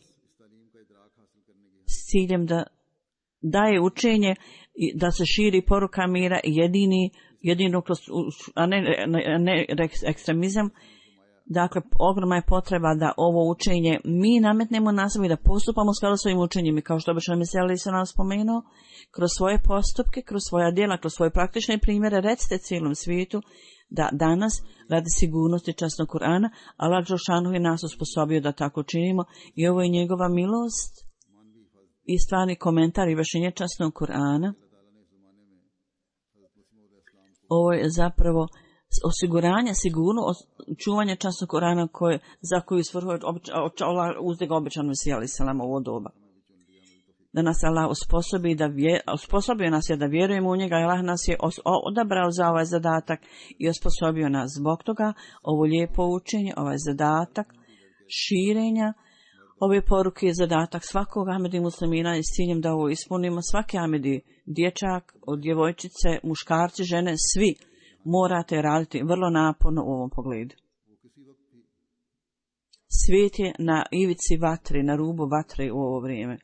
s ciljem da daje učenje i da se širi poruka mira i jedini, jedino kroz, a ne, ne, ne ekstremizam. Dakle, ogromna je potreba da ovo učenje mi nametnemo na sebi, da postupamo skladu svojim učenjem. I kao što obično Mesija alejhi selam spomenuo, kroz svoje postupke, kroz svoja djela, kroz svoje praktične primjere, recite cijelom svijetu da danas, radi sigurnosti časnog Kur'ana, Allah dželešanu je nas osposobio da tako činimo i ovo je njegova milost i stvarni komentar i vršenje časnog Kur'ana. Ovo je zapravo osiguranje, sigurno čuvanje časnog Kur'ana koje, za koju svrhu uzdega obećan Mesija alejhi selam u ovo doba. Da nas Allah osposobi, da vje, osposobio nas je da vjerujemo u njega, Allah nas je os, odabrao za ovaj zadatak i osposobio nas zbog toga. Ovo lijepo učenje, ovaj zadatak širenja ove poruke je zadatak svakog Ahmedi muslimina i s ciljem da ovo ispunimo. Svaki Ahmedi, dječak, od djevojčice, muškarci, žene, svi morate raditi vrlo naporno u ovom pogledu. Svijet je na ivici vatre, na rubu vatre u ovo vrijeme.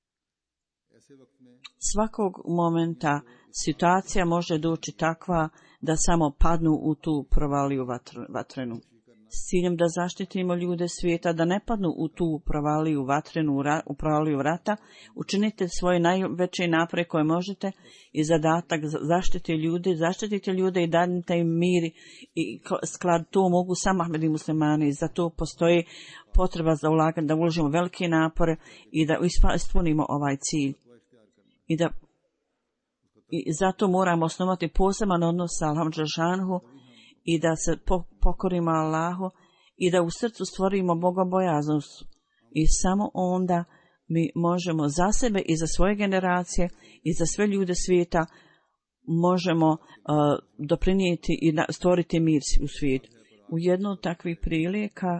Svakog momenta situacija može doći takva da samo padnu u tu provaliju vatrenu. S ciljem da zaštitimo ljude svijeta, da ne padnu u tu provaliju vatrenu, u provaliju vrata, učinite svoje najveće napore koje možete i zadatak zaštite ljude, zaštitite ljude i dadite im mir i sklad. To mogu samo Ahmedi muslimani, za to postoji potreba za ulaganje, da uložimo velike napore i da ispunimo ovaj cilj. I da i zato moramo osnovati poseban odnos sa Allahom dželešanu i da se pokorimo Allahu i da u srcu stvorimo bogobojaznost i samo onda mi možemo za sebe i za svoje generacije i za sve ljude svijeta možemo uh, doprinijeti i stvoriti mir u svijetu. U jednu od takvih prilika,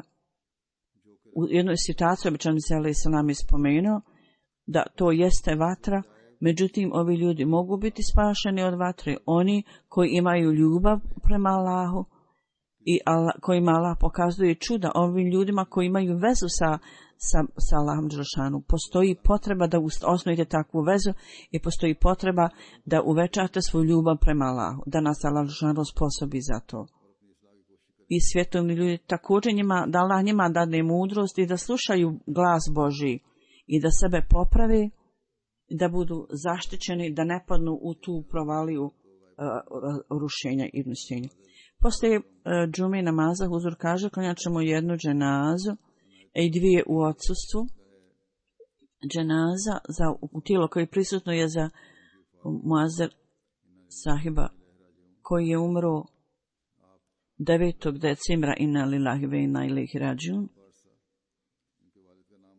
u jednoj situaciji, obično Mesija alejhi selam je spomenuo da to jeste vatra. Međutim, ovi ljudi mogu biti spašeni od vatre, oni koji imaju ljubav prema Allahu i Allah, kojima Allah pokazuje čuda, ovim ljudima koji imaju vezu sa, sa, sa Allahom dželešanu. Postoji potreba da osnujete takvu vezu i postoji potreba da uvećate svoju ljubav prema Allahu, da nas Allah dželešanu sposobi za to. I svjetovni ljudi također njima, da Allah njima dadne mudrost i da slušaju glas Božji i da sebe poprave, da budu zaštićeni, da ne padnu u tu provaliju uh, rušenja i uništenja. Poslije uh, džume namaza huzur kaže, klanjat ćemo jednu dženazu i dvije u odsustvu. Dženaza za u tijelo koje prisutno je za Muazer sahiba koji je umro devetog decembra inna lillahi ve inna ilaihi rađiun.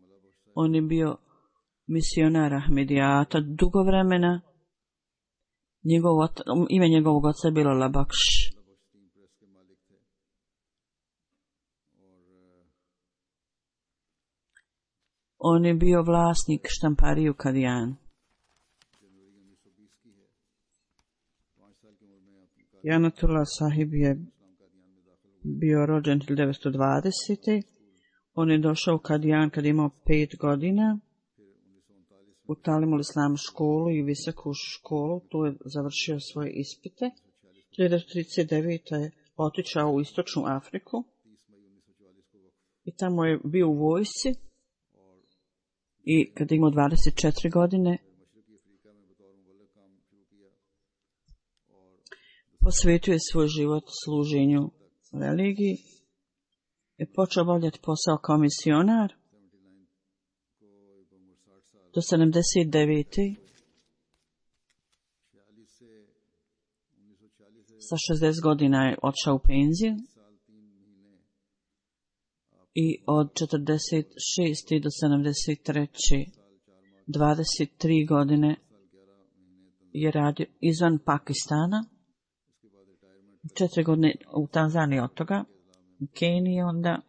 On je bio misionar Ahmedijata dugo vremena Njegov, ime njegovog oca je bilo Labakš. On je bio vlasnik štampariju Kadijan. Janatullah Sahib je bio rođen hiljadu devetsto dvadesete. On je došao u Kadijan kad je imao pet godina. U Talimul Islam školu i visoku školu. Tu je završio svoje ispite. hiljadu devetsto trideset devete. je otišao u istočnu Afriku. I tamo je bio u vojsci. I kad je imao dvadeset četiri godine, posvetio je svoj život služenju religiji i počeo obavljati posao kao misionar do sedamdeset devete. Sa šezdeset godina je otišao u penziju i od četrdeset šeste do sedamdeset treće dvadeset tri godine je radio izvan Pakistana. Četiri godine u Tanzaniji od toga, u Keniji onda,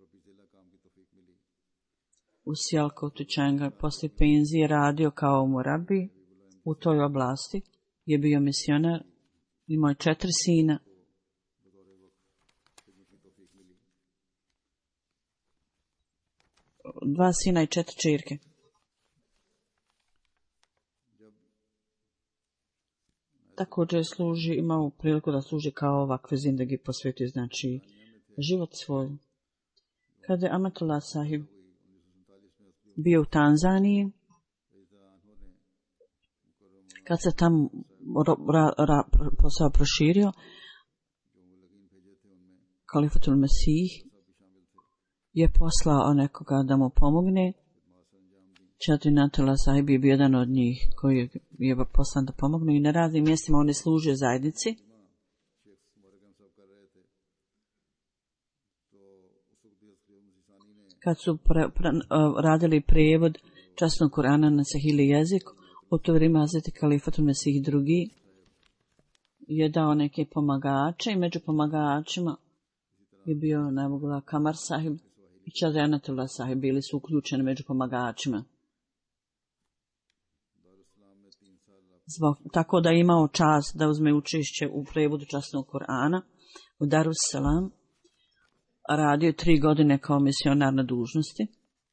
u Sijalkotu Čanga, poslije penzije radio kao murabi u toj oblasti, je bio misionar, imao je četiri sina. Dva sina i četiri čirke. Također služi, imao priliku da služi kao ovakve zindagi posvetio, znači život svoj. Kada je Amatullah Sahib bio u Tanzaniji, kad se tam ra, ra, posao proširio, Kalifatul Mesih je poslao nekoga da mu pomogne. Četiri Natullah Sahib je bio jedan od njih koji je poslan da pomognu i na raznim mjestima on je služio zajednici. Kad su pre, pre, radili prijevod časnog Kurana na sahili jezik, u to vrijeme Hazreti Kalifatul Mesih drugi je dao neke pomagače i među pomagačima je bio Nabugula Kamar Sahib i Čadri Natullah Sahib, bili su uključeni među pomagačima. Zbog, tako da je imao čast da uzme učešće u prevodu časnog Kur'ana u Darussalam, radio tri godine kao misionar na dužnosti.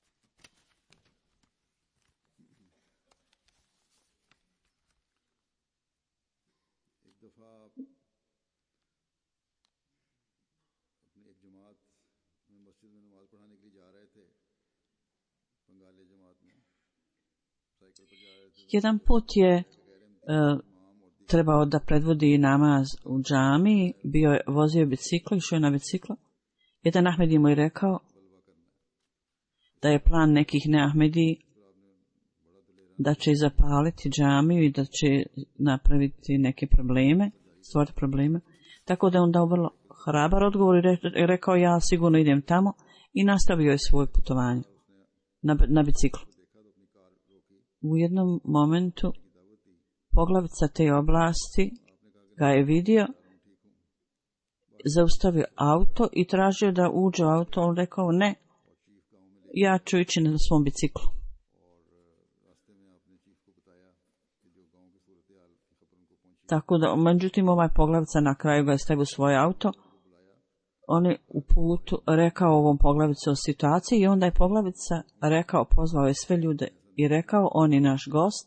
Jedan put je uh, trebao da predvodi namaz u džamiji, bio je, vozio biciklo, išao je na biciklo. Jedan Ahmedi mu je rekao da je plan nekih neahmedi da će zapaliti džamiju i da će napraviti neke probleme, stvoriti probleme. Tako da je on dao vrlo hrabar odgovor i rekao ja sigurno idem tamo i nastavio je svoje putovanje na, na biciklu. U jednom momentu poglavica te oblasti ga je vidio, zaustavio auto i tražio da uđe u auto. On rekao ne, ja ću ići na svom biciklu. Tako da, međutim, ovaj poglavica na kraju ga je stavio u svoj auto. On je u putu rekao ovom poglavicu o situaciji i onda je poglavica rekao, pozvao je sve ljude i rekao, on je naš gost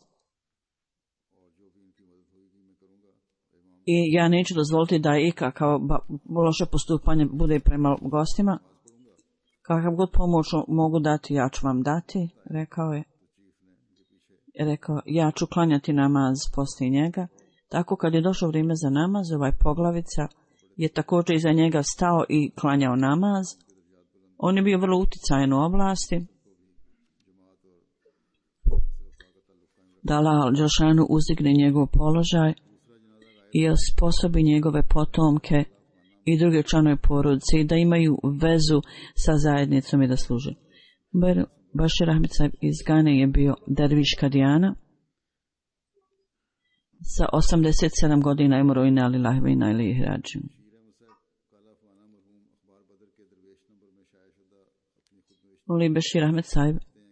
i ja neću dozvoliti da ikakav loše postupanje bude prema gostima. Kakav god pomoć mogu dati, ja ću vam dati, rekao je. Rekao, ja ću klanjati namaz poslije njega. Tako kad je došlo vrijeme za namaz, ovaj poglavica je također iza njega stao i klanjao namaz. On je bio vrlo uticajan u oblasti. Da Allah Đelšanu uzdigne njegov položaj i osposobi njegove potomke i druge članove porodice i da imaju vezu sa zajednicom i da služe. Bašir Ahmed Sahib iz Gane je bio derviš Kadijana. Sa osamdeset sedam godina je umro inna lillahi wa inna ilaihi rađiun. Moli Bešir Ahmed Sahib.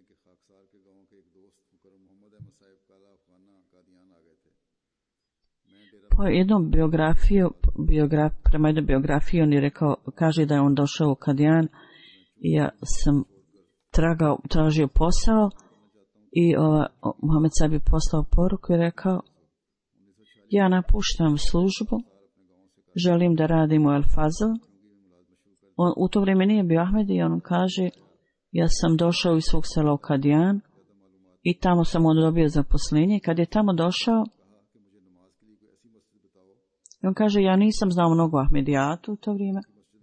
Po jednom biografiju, biograf, prema jednom biografiji on je rekao, kaže da je on došao u Kadijan i ja sam tragao, tražio posao i ova, Muhammed Sahib je poslao poruku i rekao, ja napuštam službu, želim da radim u El Fazl. On u to vrijeme nije bio Ahmed i on kaže, ja sam došao iz svog sela u Kadijan i tamo sam on dobio zaposlenje. Kad je tamo došao, on kaže, ja nisam znao mnogo Ahmedijatu u to vrijeme.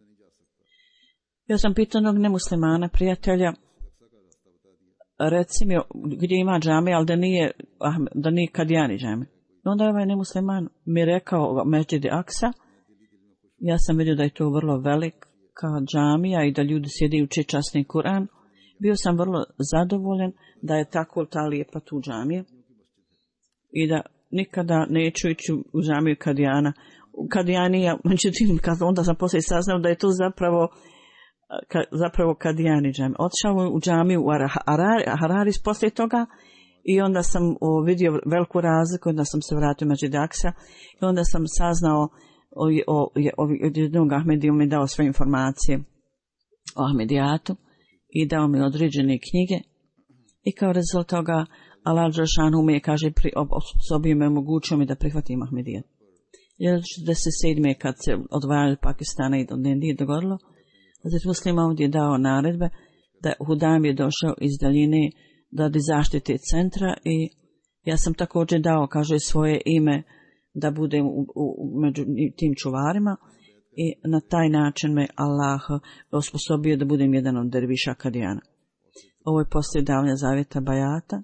Ja sam pitao jednog nemuslimana, prijatelja, reci mi gdje ima džami, ali da nije, da nije Kadijani džami. I onda je ovaj nemusliman mi rekao Mesdžid Aksa. Ja sam vidio da je to vrlo velika džamija i da ljudi sjede i uče časni Kur'an. Bio sam vrlo zadovoljan da je tako ta lijepa tu džamija i da nikada neću ići u džamiju Kadijana. Kadijanija, međutim, onda sam poslije saznao da je to zapravo ka, zapravo Kadijani džamija. Otišao u džamiju u Hararis poslije toga i onda sam o, vidio veliku razliku, onda sam se vratio u Mesdžid Aksa i onda sam saznao o, o, o, od jednog Ahmedija mi dao sve informacije o Ahmedijatu i dao mi određene knjige i kao rezultat toga Allah dželešanu mi je, kaže, osposobio me, omogućio mi da prihvatim Ahmedijat. hiljadu četrdeset sedme kad se odvajali Pakistana i od Indije dogodilo, Hazret Muslim ovdje je dao naredbe da Hudam je došao iz daljine da di zaštite centra i ja sam također dao, kaže, svoje ime da budem u, u, među tim čuvarima i na taj način me Allah osposobio da budem jedan od derviša Kadijana. Ovo je poslije davanja zavjeta Bajata.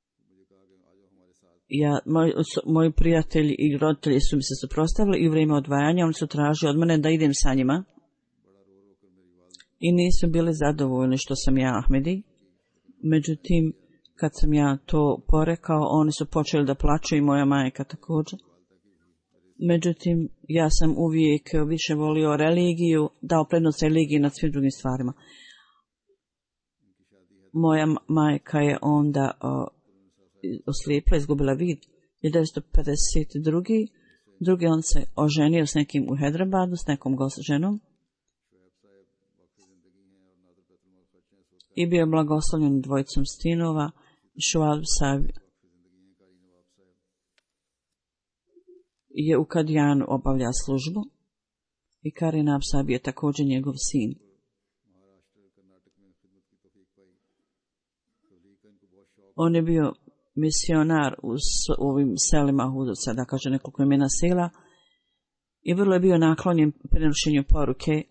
Ja, moj, moji prijatelji i roditelji su mi se suprotstavili i u vrijeme odvajanja oni su tražili od mene da idem sa njima i nisu bili zadovoljni što sam ja Ahmedi. Međutim, kad sam ja to porekao, oni su počeli da plaću i moja majka također. Međutim, ja sam uvijek više volio religiju, dao prednost religiji nad svim drugim stvarima. Moja majka je onda o, oslijepla, izgubila vid. hiljadu devetsto pedeset druge. Drugi on se oženio s nekim u Hedrabadu, s nekom ženom. I bio blagoslovljen dvojicom stinova, Šuab Sahib je u Kadijanu obavlja službu i Karinab Sahib je također njegov sin. On je bio misionar u ovim selima, sada kaže nekoliko imena sela, i vrlo je bio naklonjen prenošenju poruke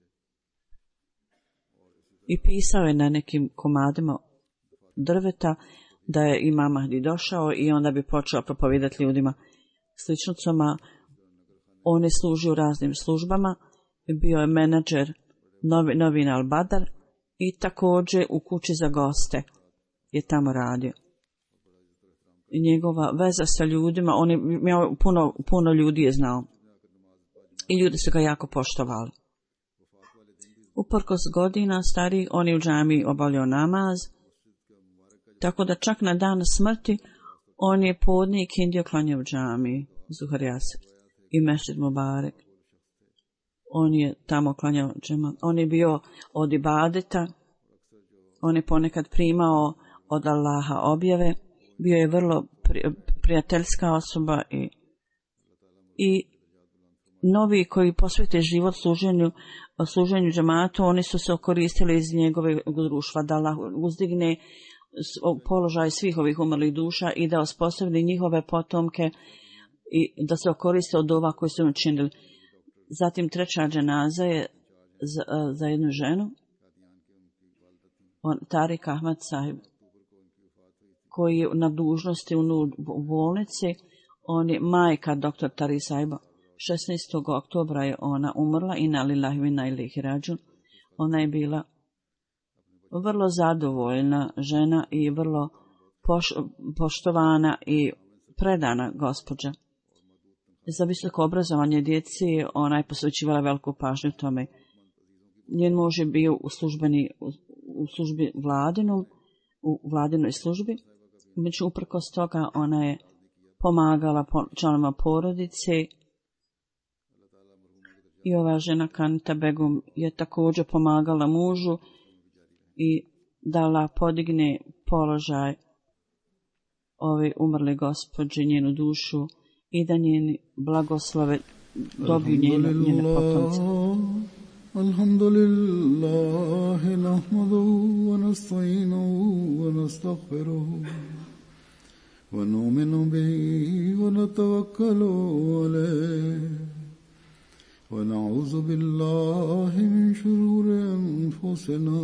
i pisao je na nekim komadima drveta da je Imam Mahdi došao i onda bi počeo propovijedati ljudima sličnicama. On je služio raznim službama, bio je menadžer novi, novina Al-Badar i također u kući za goste je tamo radio. I njegova veza sa ljudima, on je imao puno, puno ljudi je znao i ljudi su ga jako poštovali. Uprkos godina starih, on je u džamiji obavljao namaz, tako da čak na dan smrti on je podne i kindiju klanjao u džamiji Zuharijas i Mesdžid Mubarek. On je tamo klanjao džema. On je bio od ibadeta, on je ponekad primao od Allaha objave, bio je vrlo prijateljska osoba i, i novi koji posvete život služenju, služenju džematu, oni su se koristili iz njegove društva da Allah uzdigne položaj svih ovih umrlih duša i da osposobi njihove potomke i da se koriste od ova koji su učinili. Zatim treća dženaza je za, za jednu ženu, on, Tarik Ahmad Sahib, koji je na dužnosti u bolnici. On je majka doktor Tarik Sahiba. šesnaestog oktobra je ona umrla, inna lillahi wa inna ilaihi rađiun. Ona je bila vrlo zadovoljna žena i vrlo poš, poštovana i predana gospođa. za visoko obrazovanje djeci, ona je posvećivala veliku pažnju tome. Njen muž je bio u, službeni, u službi vladinu, u vladinoj službi. Među uprkos toga ona je pomagala članovima porodice i ova žena Kanita Begum je također pomagala mužu i dala podigne položaj ove umrle gospođe, njenu dušu i da njeni blagoslove dobiju njene, njene potomce. Alhamdulillah, nahmaduhu wa nasta'inuhu wa nastaghfiruhu wa nu'minu bihi wa natawakkalu alayhi wa na'udhu billahi min shururi anfusina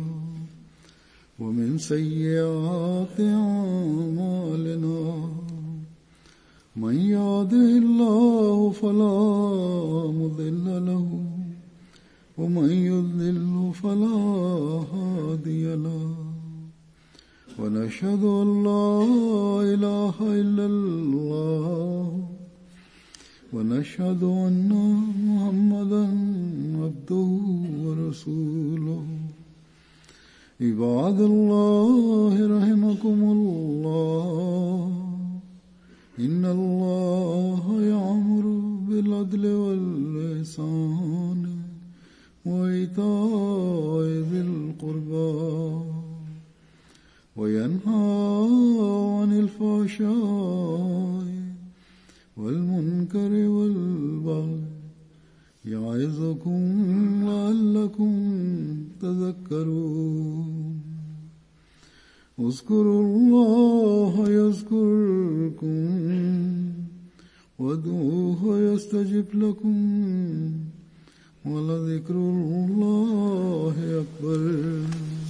wa min sayyiati a'malina. من يهده الله فلا مضل له ومن يضلل فلا هادي له ونشهد أن لا إله إلا الله ونشهد أن محمدا عبده ورسوله. عباد الله رحمكم الله، إن الله يأمر بالعدل والإحسان وإيتاء ذي القربى وينهى عن الفحشاء والمنكر والبغي يعظكم لعلكم تذكرون. اذكروا الله يذكركم وادعوه يستجب لكم ولذكر الله أكبر.